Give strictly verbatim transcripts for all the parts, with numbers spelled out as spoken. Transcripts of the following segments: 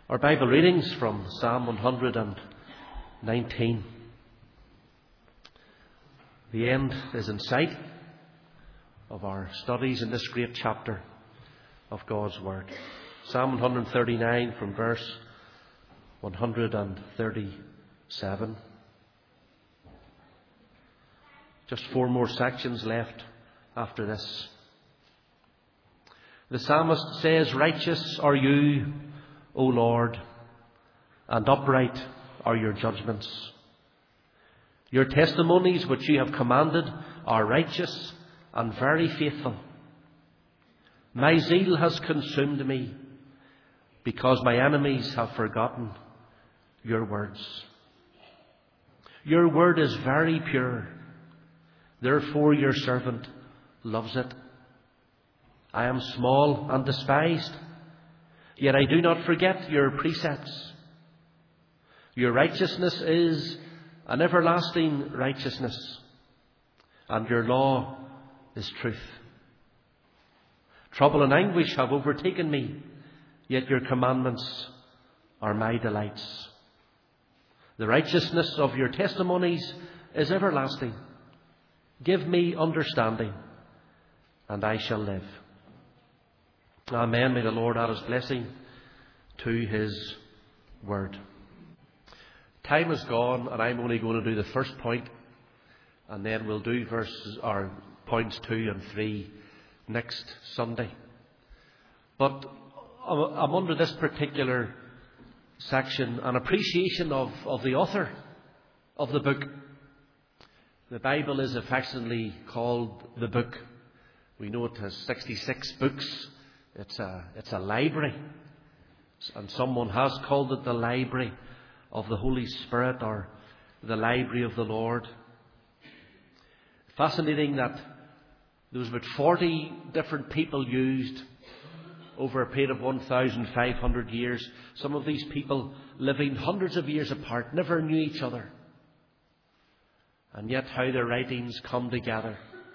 Our Bible readings from Psalm one hundred nineteen. The end is in sight of our studies in this great chapter of God's Word. Psalm one hundred thirty-nine from verse one hundred thirty-seven. Just four more sections left after this. The psalmist says, "Righteous are you, O Lord, and upright are your judgments. Your testimonies which you have commanded are righteous and very faithful. My zeal has consumed me, because my enemies have forgotten your words. Your word is very pure, therefore your servant loves it. I am small and despised, yet I do not forget your precepts. Your righteousness is an everlasting righteousness, and your law is truth. Trouble and anguish have overtaken me, yet your commandments are my delights. The righteousness of your testimonies is everlasting. Give me understanding, and I shall live." Amen. May the Lord add His blessing to His word. Time is gone, and I'm only going to do the first point, and then we'll do verses or points two and three next Sunday. But I'm under this particular section an appreciation of, of the author of the book. The Bible is affectionately called the book. We know it has sixty-six books. It's a, it's a library. And someone has called it the library of the Holy Spirit, or the library of the Lord. Fascinating that there was about forty different people used over a period of one thousand five hundred years. Some of these people living hundreds of years apart, never knew each other. And yet how their writings come together.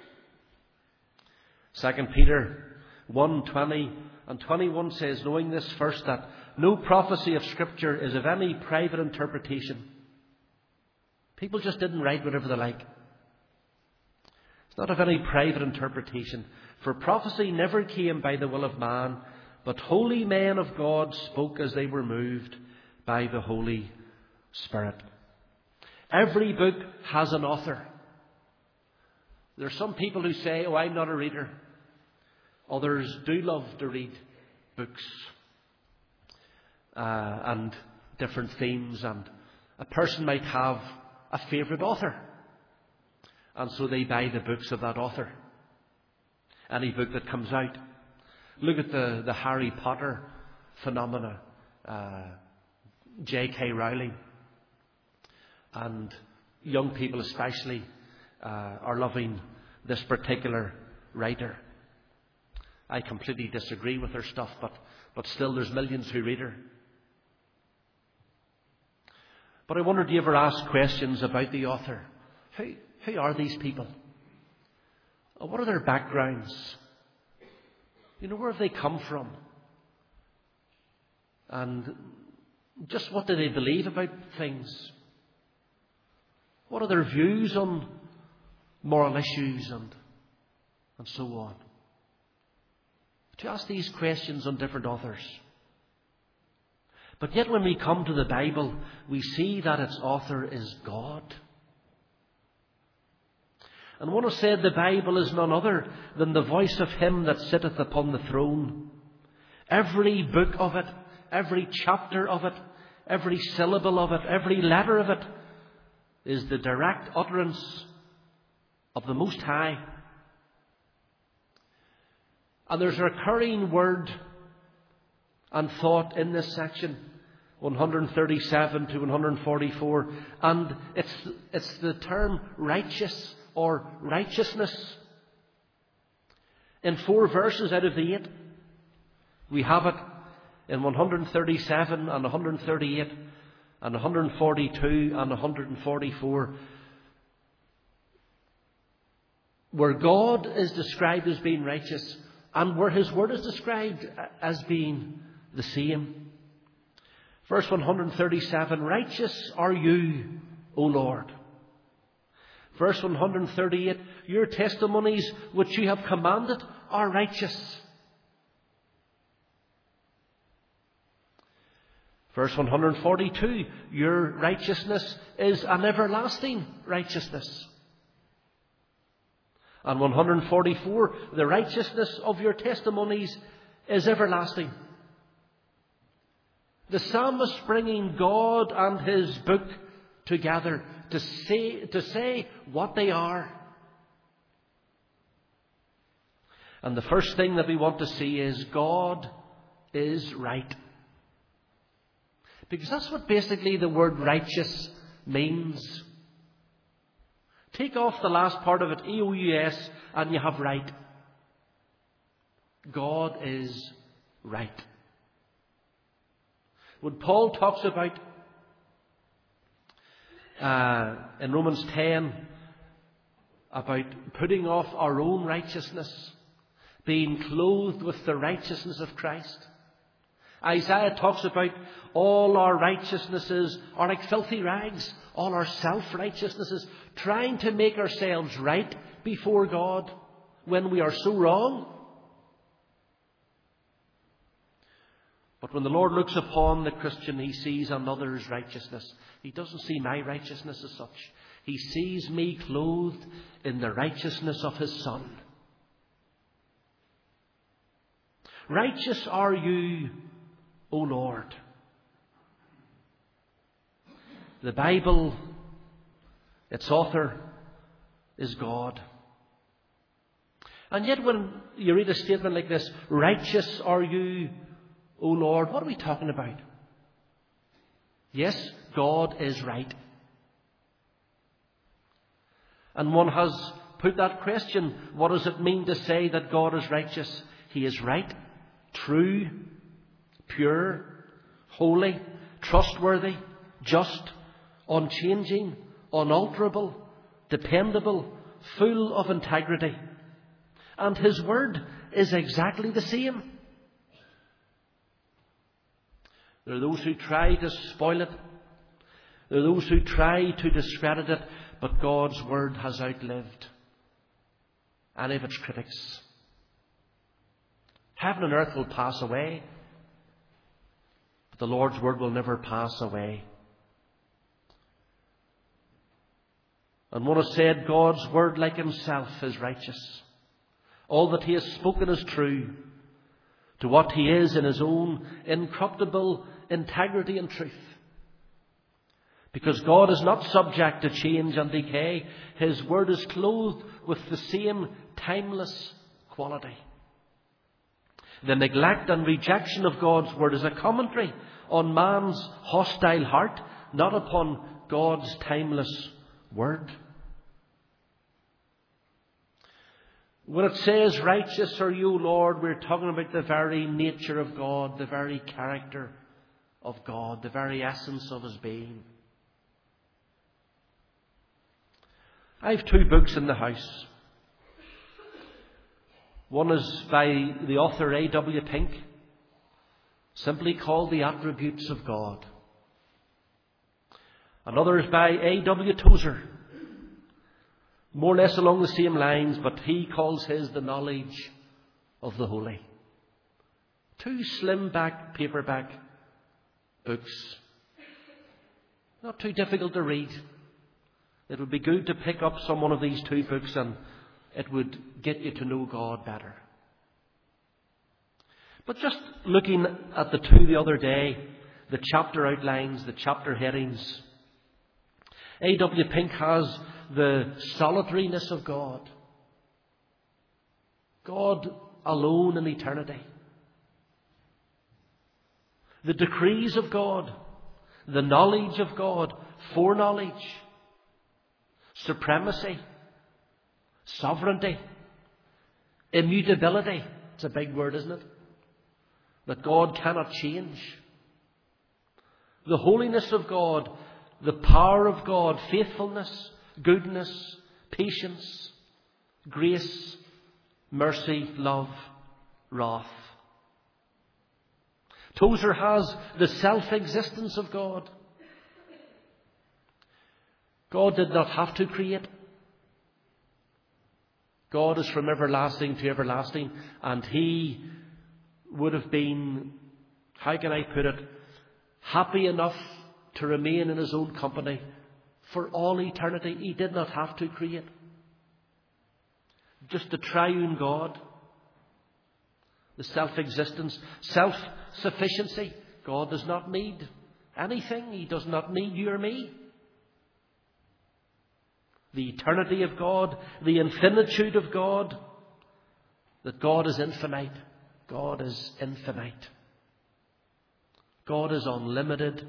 Second Peter one twenty and twenty-one says, "Knowing this first, that no prophecy of Scripture is of any private interpretation." People just didn't write whatever they like. It's not of any private interpretation. "For prophecy never came by the will of man, but holy men of God spoke as they were moved by the Holy Spirit." Every book has an author. There are some people who say, "Oh, I'm not a reader." Others do love to read books uh, and different themes, and a person might have a favourite author, and so they buy the books of that author. Any book that comes out. Look at the, the Harry Potter phenomena. Uh, J K Rowling. And young people especially uh, are loving this particular writer. I completely disagree with her stuff, but, but still there's millions who read her. But I wonder, do you ever ask questions about the author? Who, who are these people? What are their backgrounds? You know, where have they come from? And just what do they believe about things? What are their views on moral issues and, and so on? To ask these questions on different authors. But yet when we come to the Bible, we see that its author is God. And one has said the Bible is none other than the voice of Him that sitteth upon the throne. Every book of it, every chapter of it, every syllable of it, every letter of it is the direct utterance of the Most High. And there's a recurring word and thought in this section, one hundred thirty-seven to one hundred forty-four, and it's, it's the term righteous or righteousness. In four verses out of the eight, we have it in one hundred thirty-seven and one hundred thirty-eight and one hundred forty-two and one hundred forty-four, where God is described as being righteous and where His word is described as being the same. Verse one thirty-seven, righteous are you, O Lord. Verse one thirty-eight, your testimonies which you have commanded are righteous. Verse one forty-two, your righteousness is an everlasting righteousness. And one forty-four, the righteousness of your testimonies is everlasting. The psalmist bringing God and his book together to say, to say what they are. And the first thing that we want to see is God is right. Because that's what basically the word righteous means. Take off the last part of it, E O U S, and you have right. God is right. When Paul talks about uh, in Romans ten about putting off our own righteousness, being clothed with the righteousness of Christ, Isaiah talks about all our righteousnesses are like filthy rags, all our self-righteousnesses, trying to make ourselves right before God when we are so wrong. But when the Lord looks upon the Christian, he sees another's righteousness. He doesn't see my righteousness as such. He sees me clothed in the righteousness of his Son. Righteous are you, O Lord. The Bible, its author, is God. And yet when you read a statement like this, righteous are you, O Lord, what are we talking about? Yes, God is right. And one has put that question, what does it mean to say that God is righteous? He is right, true, pure, holy, trustworthy, just, unchanging, unalterable, dependable, full of integrity. And his word is exactly the same. There are those who try to spoil it. There are those who try to discredit it. But God's word has outlived any of its critics. Heaven and earth will pass away, but the Lord's word will never pass away. And one has said, God's word, like himself, is righteous. All that he has spoken is true to what he is in his own incorruptible integrity and truth. Because God is not subject to change and decay. His word is clothed with the same timeless quality. The neglect and rejection of God's word is a commentary on man's hostile heart, not upon God's timeless word. When it says, righteous are you, Lord, we're talking about the very nature of God, the very character of God, the very essence of his being. I have two books in the house. One is by the author A W Pink, simply called The Attributes of God. Another is by A W Tozer, more or less along the same lines, but he calls his The Knowledge of the Holy. Two slim-back paperback books. Not too difficult to read. It would be good to pick up some one of these two books and it would get you to know God better. But just looking at the two the other day, the chapter outlines, the chapter headings, A W Pink has the solitariness of God. God alone in eternity. The decrees of God. The knowledge of God. Foreknowledge. Supremacy. Sovereignty. Immutability. It's a big word, isn't it? That God cannot change. The holiness of God. The power of God. Faithfulness. Goodness. Patience. Grace. Mercy. Love. Wrath. Tozer has the self-existence of God. God did not have to create. God is from everlasting to everlasting, and He would have been, how can I put it, happy enough to remain in His own company for all eternity. He did not have to create. Just the triune God, the self-existence, self-sufficiency. God does not need anything. He does not need you or me. The eternity of God, the infinitude of God, that God is infinite. God is infinite. God is unlimited.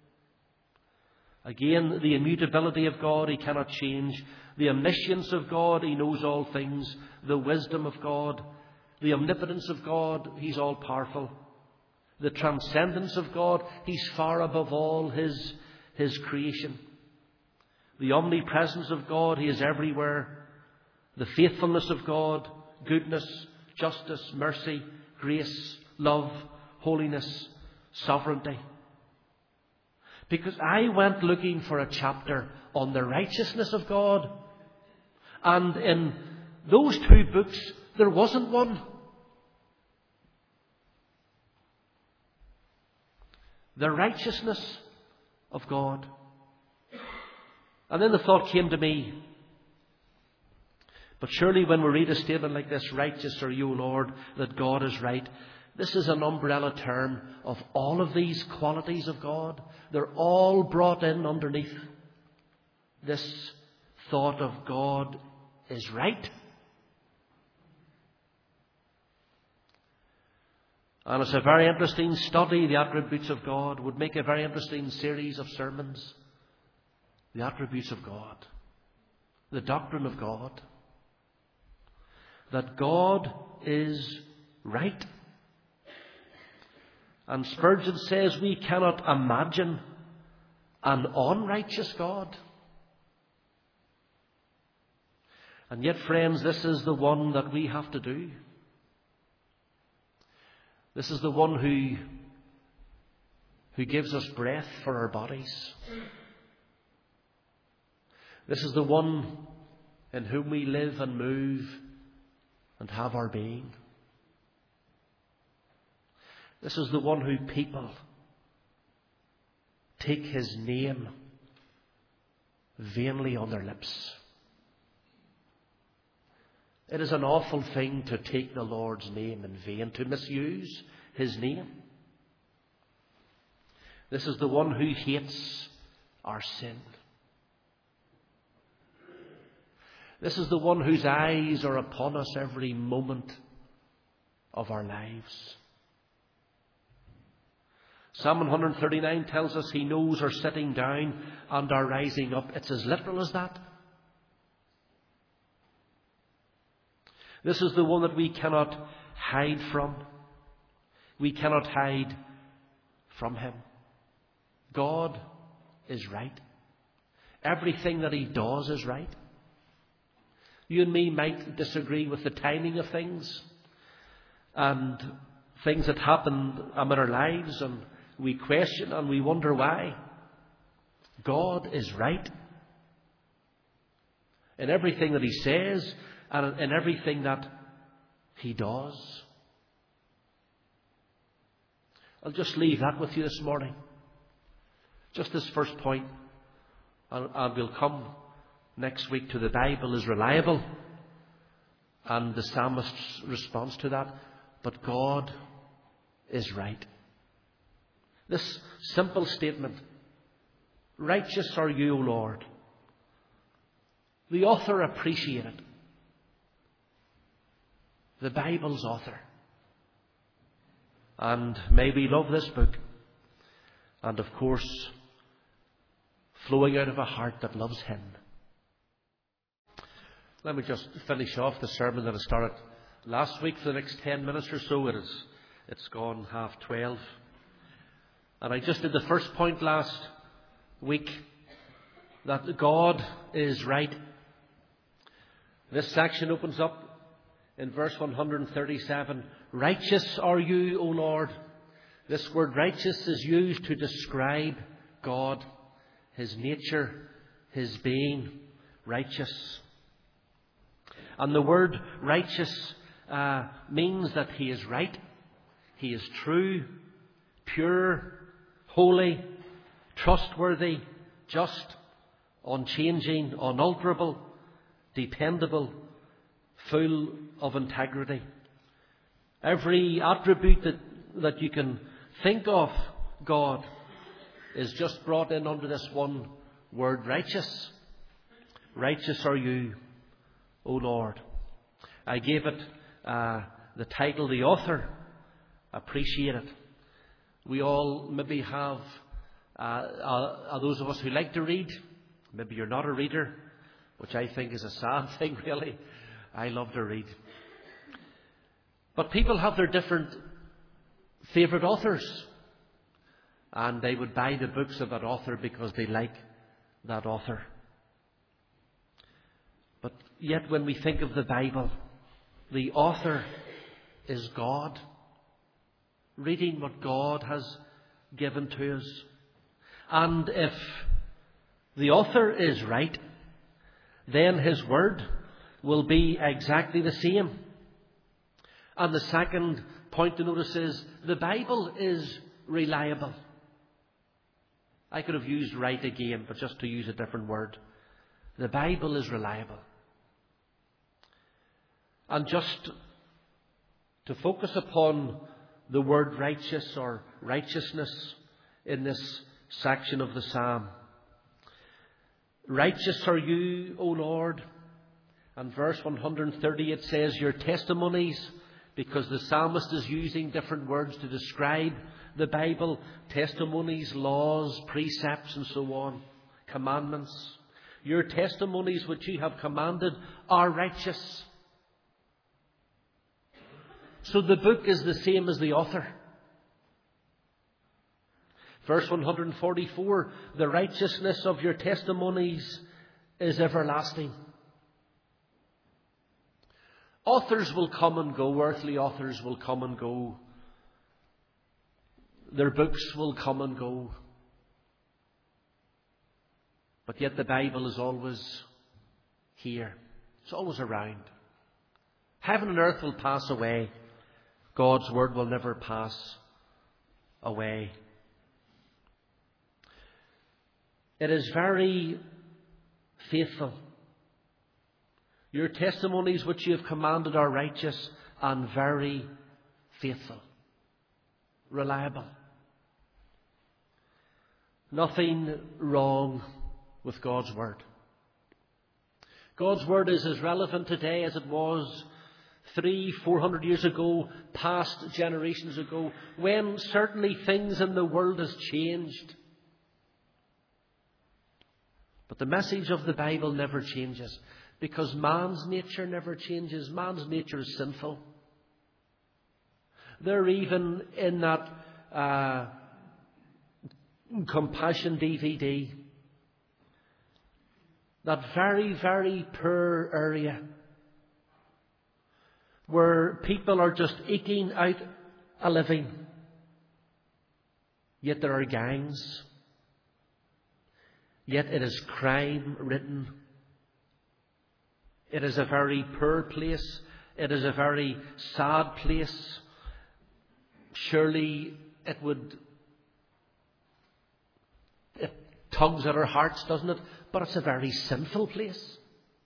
Again, the immutability of God, He cannot change. The omniscience of God, He knows all things. The wisdom of God, the omnipotence of God, He's all powerful. The transcendence of God, He's far above all His, His creation. The omnipresence of God, He is everywhere. The faithfulness of God, goodness, justice, mercy, grace, love, holiness, sovereignty. Because I went looking for a chapter on the righteousness of God, and in those two books there wasn't one. The righteousness of God. And then the thought came to me, but surely when we read a statement like this, righteous are you, O Lord, that God is right, this is an umbrella term of all of these qualities of God. They're all brought in underneath this thought of God is right. And it's a very interesting study, the attributes of God. Would make a very interesting series of sermons. The attributes of God. The doctrine of God. That God is right. And Spurgeon says we cannot imagine an unrighteous God. And yet, friends, this is the one that we have to do. This is the one who, who gives us breath for our bodies. This is the one in whom we live and move and have our being. This is the one who people take His name vainly on their lips. It is an awful thing to take the Lord's name in vain, to misuse His name. This is the one who hates our sin. This is the one whose eyes are upon us every moment of our lives. Psalm one thirty-nine tells us He knows our sitting down and our rising up. It's as literal as that. This is the one that we cannot hide from. We cannot hide from Him. God is right. Everything that He does is right. You and me might disagree with the timing of things and things that happen in our lives, and we question and we wonder why. God is right in everything that He says and in everything that He does. I'll just leave that with you this morning. Just this first point, and, and we'll come next week to the Bible is reliable and the psalmist's response to that. But God is right. This simple statement, righteous are you, O Lord. The author appreciated. The Bible's author. And may we love this book. And of course, flowing out of a heart that loves Him. Let me just finish off the sermon that I started last week for the next ten minutes or so. It is, it's gone half twelve. And I just did the first point last week, that God is right. This section opens up in verse one thirty-seven. Righteous are you, O Lord. This word righteous is used to describe God, His nature, His being, righteous. And the word righteous uh, means that He is right, He is true, pure, holy, trustworthy, just, unchanging, unalterable, dependable, full of integrity. Every attribute that, that you can think of God is just brought in under this one word, righteous. Righteous are you, O Lord. I gave it uh, the title, the author. Appreciate it. We all maybe have, uh, uh, those of us who like to read, maybe you're not a reader, which I think is a sad thing really. I love to read. But people have their different favourite authors. And they would buy the books of that author because they like that author. But yet when we think of the Bible, the author is God. Reading what God has given to us. And if the author is right, then his word will be exactly the same. And the second point to notice is the Bible is reliable. I could have used right again, but just to use a different word. The Bible is reliable. And just to focus upon the word righteous or righteousness in this section of the psalm. Righteous are you, O Lord. And verse one hundred thirty, it says, your testimonies, because the psalmist is using different words to describe the Bible, testimonies, laws, precepts, and so on, commandments. Your testimonies which you have commanded are righteous. So the book is the same as the author. Verse one hundred forty-four, the righteousness of your testimonies is everlasting. Authors will come and go, earthly authors will come and go. Their books will come and go. But yet the Bible is always here. It's always around. Heaven and earth will pass away. God's word will never pass away. It is very faithful. Your testimonies which you have commanded are righteous and very faithful. Reliable. Nothing wrong with God's word. God's word is as relevant today as it was three, four hundred years ago, past generations ago, when certainly things in the world has changed. But the message of the Bible never changes, because man's nature never changes. Man's nature is sinful. They're even in that uh, Compassion D V D, that very, very poor area where people are just eking out a living. Yet there are gangs. Yet it is crime ridden. It is a very poor place. It is a very sad place. Surely it would, it tugs at our hearts, doesn't it? But it's a very sinful place.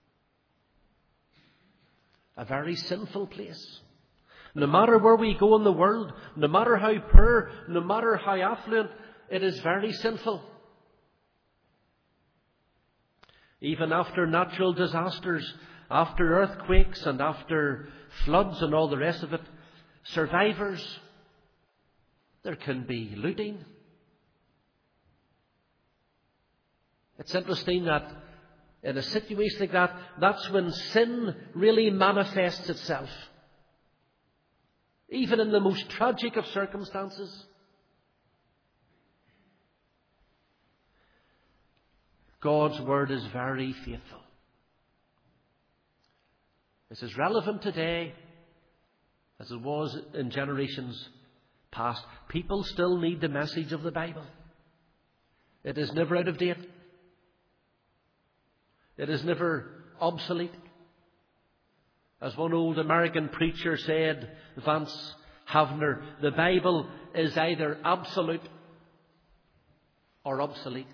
A very sinful place. No matter where we go in the world, no matter how poor, no matter how affluent, it is very sinful. Even after natural disasters, after earthquakes and after floods and all the rest of it, survivors, there can be looting. It's interesting that in a situation like that, that's when sin really manifests itself. Even in the most tragic of circumstances. God's word is very faithful. It's as relevant today as it was in generations past. People still need the message of the Bible. It is never out of date. It is never obsolete. As one old American preacher said, Vance Havner, the Bible is either absolute or obsolete.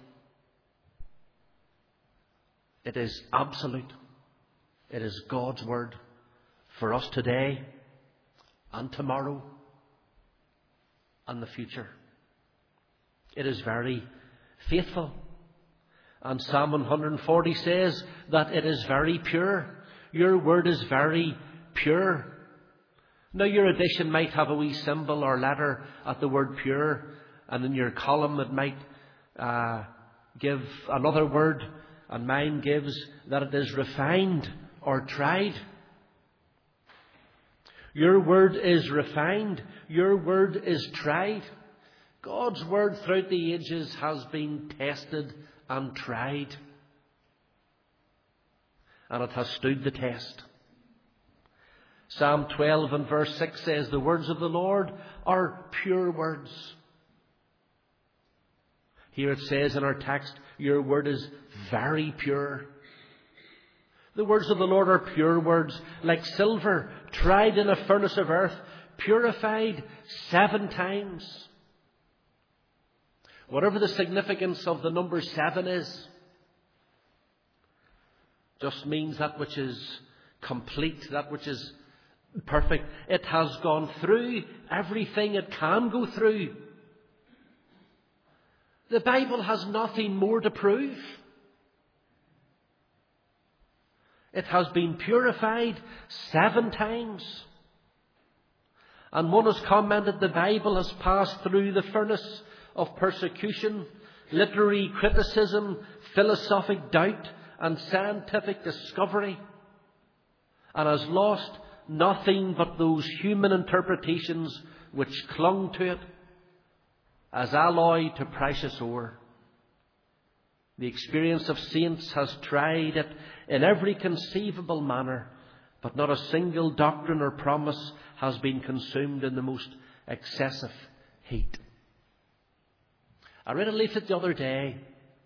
It is absolute. It is God's Word for us today and tomorrow and the future. It is very faithful. And Psalm one forty says that it is very pure. Your word is very pure. Now your edition might have a wee symbol or letter at the word pure, and in your column it might uh, give another word, and mine gives that it is refined or tried. Your word is refined. Your word is tried. God's word throughout the ages has been tested and tried. And it has stood the test. Psalm twelve and verse six says, the words of the Lord are pure words. Here it says in our text, your word is very pure. The words of the Lord are pure words, like silver tried in a furnace of earth, purified seven times. Whatever the significance of the number seven is, just means that which is complete, that which is perfect. It has gone through everything it can go through. The Bible has nothing more to prove. It has been purified seven times. And one has commented the Bible has passed through the furnace of persecution, literary criticism, philosophic doubt, and scientific discovery, and has lost nothing but those human interpretations which clung to it as alloy to precious ore. The experience of saints has tried it in every conceivable manner, but not a single doctrine or promise has been consumed in the most excessive heat. I read a leaflet the other day,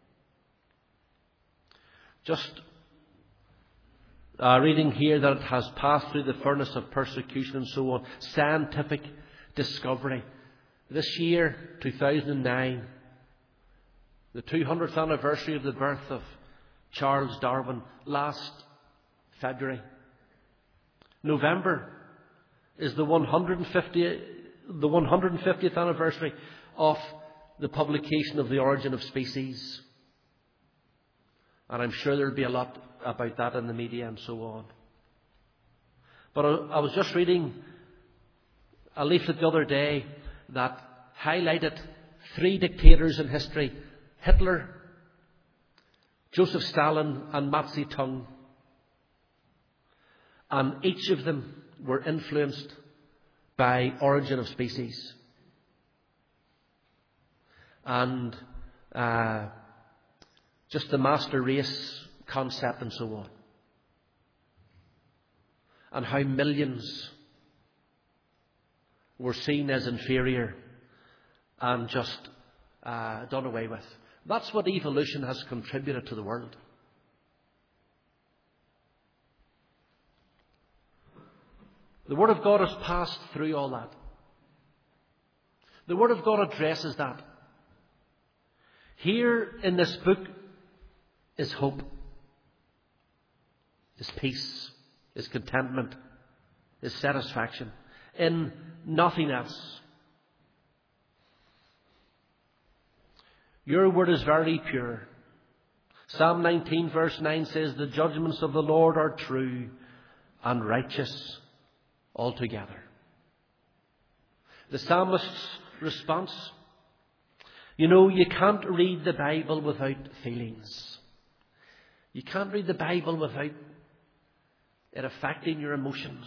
just uh, reading here that it has passed through the furnace of persecution and so on. Scientific discovery. This year, two thousand nine, the two hundredth anniversary of the birth of Charles Darwin, last February. November is the one hundred fiftieth, the one hundred fiftieth anniversary of the publication of The Origin of Species. And I'm sure there'll be a lot about that in the media and so on. But I, I was just reading a leaflet the other day that highlighted three dictators in history: Hitler, Joseph Stalin and Mao Zedong. And each of them were influenced by Origin of Species. And uh, just the master race concept and so on. And how millions were seen as inferior and just uh, done away with. That's what evolution has contributed to the world. The Word of God has passed through all that. The Word of God addresses that. Here in this book is hope, is peace, is contentment, is satisfaction. In nothing else. Your word is very pure. Psalm nineteen verse nine says, the judgments of the Lord are true and righteous altogether. The psalmist's response: you know, you can't read the Bible without feelings. You can't read the Bible without it affecting your emotions.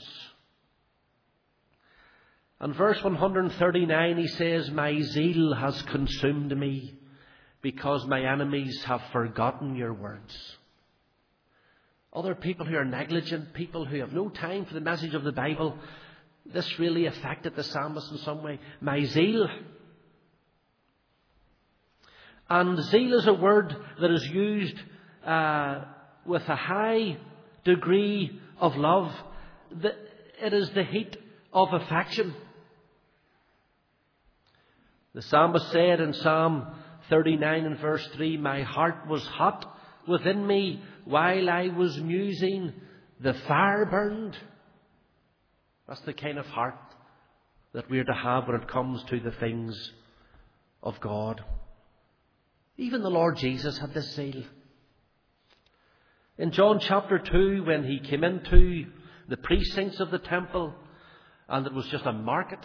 And verse one hundred thirty-nine, he says, my zeal has consumed me because my enemies have forgotten your words. Other people who are negligent, people who have no time for the message of the Bible, this really affected the psalmist in some way. My zeal. And zeal is a word that is used uh, with a high degree of love. It is the heat of affection. The psalmist said in Psalm thirty-nine and verse three, my heart was hot within me while I was musing, the fire burned. That's the kind of heart that we're to have when it comes to the things of God. Even the Lord Jesus had this zeal. In John chapter two, when he came into the precincts of the temple, and it was just a market,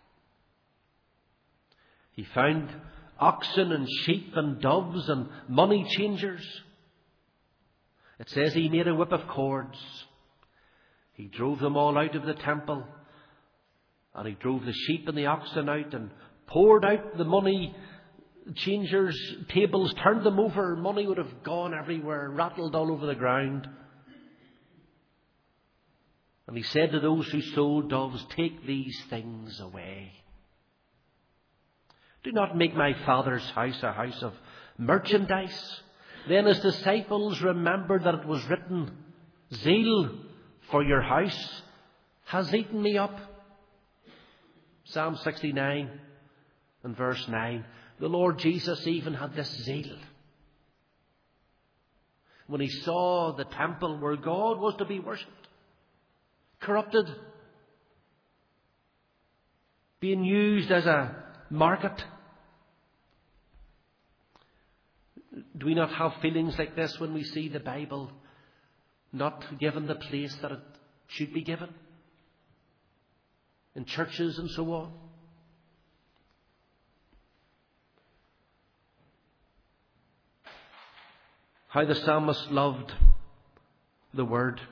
he found oxen and sheep and doves and money changers. It says he made a whip of cords. He drove them all out of the temple, and he drove the sheep and the oxen out and poured out the money changers' tables, turned them over. Money would have gone everywhere, rattled all over the ground. And he said to those who sold doves, take these things away. Do not make my Father's house a house of merchandise. Then his disciples remembered that it was written, zeal for your house has eaten me up. Psalm sixty-nine and verse nine. The Lord Jesus even had this zeal. When he saw the temple where God was to be worshipped, corrupted, being used as a market. Do we not have feelings like this when we see the Bible not given the place that it should be given? In churches and so on. How the psalmist loved the word.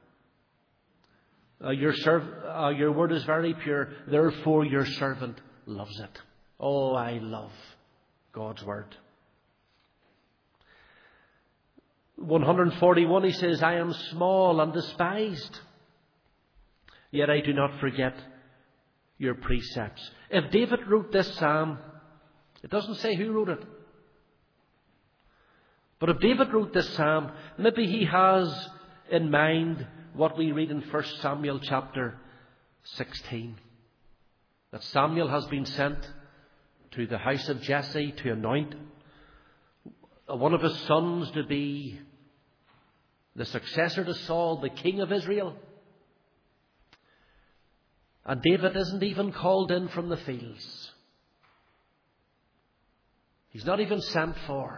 Uh, your, serv- uh, your word is very pure, therefore your servant loves it. Oh, I love God's word. one forty-one, he says, I am small and despised, yet I do not forget your precepts. If David wrote this psalm, it doesn't say who wrote it. But if David wrote this psalm, maybe he has in mind what we read in First Samuel chapter sixteen. That Samuel has been sent to the house of Jesse to anoint one of his sons to be the successor to Saul, the king of Israel. And David isn't even called in from the fields. He's not even sent for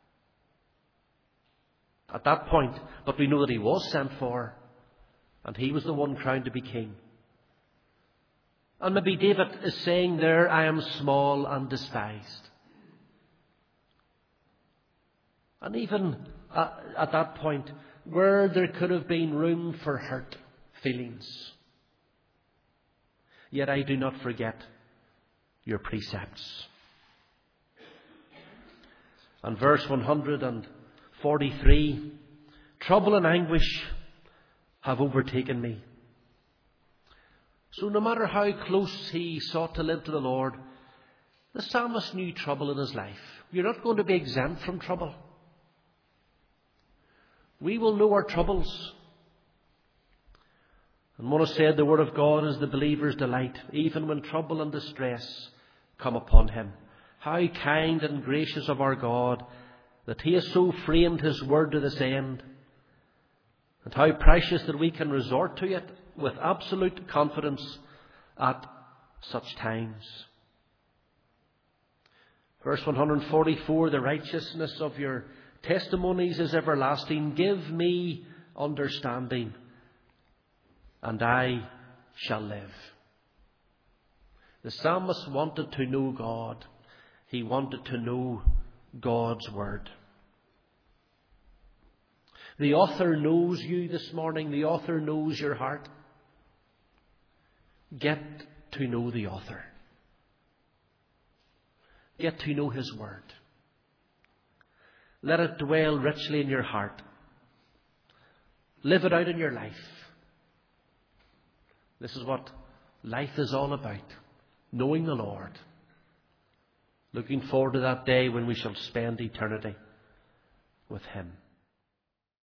at that point, but we know that he was sent for, and he was the one crowned to be king. And maybe David is saying there, I am small and despised. And even at, at that point, where there could have been room for hurt feelings, yet I do not forget your precepts. And verse one forty-three, trouble and anguish have overtaken me. So no matter how close he sought to live to the Lord, the psalmist knew trouble in his life. You're not going to be exempt from trouble. We will know our troubles. And one has said the word of God is the believer's delight, even when trouble and distress come upon him. How kind and gracious of our God that he has so framed his word to this end, and how precious that we can resort to it with absolute confidence at such times. Verse one forty-four, the righteousness of your testimonies is everlasting. Give me understanding, and I shall live. The psalmist wanted to know God. He wanted to know God's word. The author knows you this morning. The author knows your heart. Get to know the author. Get to know his word. Let it dwell richly in your heart. Live it out in your life. This is what life is all about knowing the Lord. Looking forward to that day when we shall spend eternity with Him.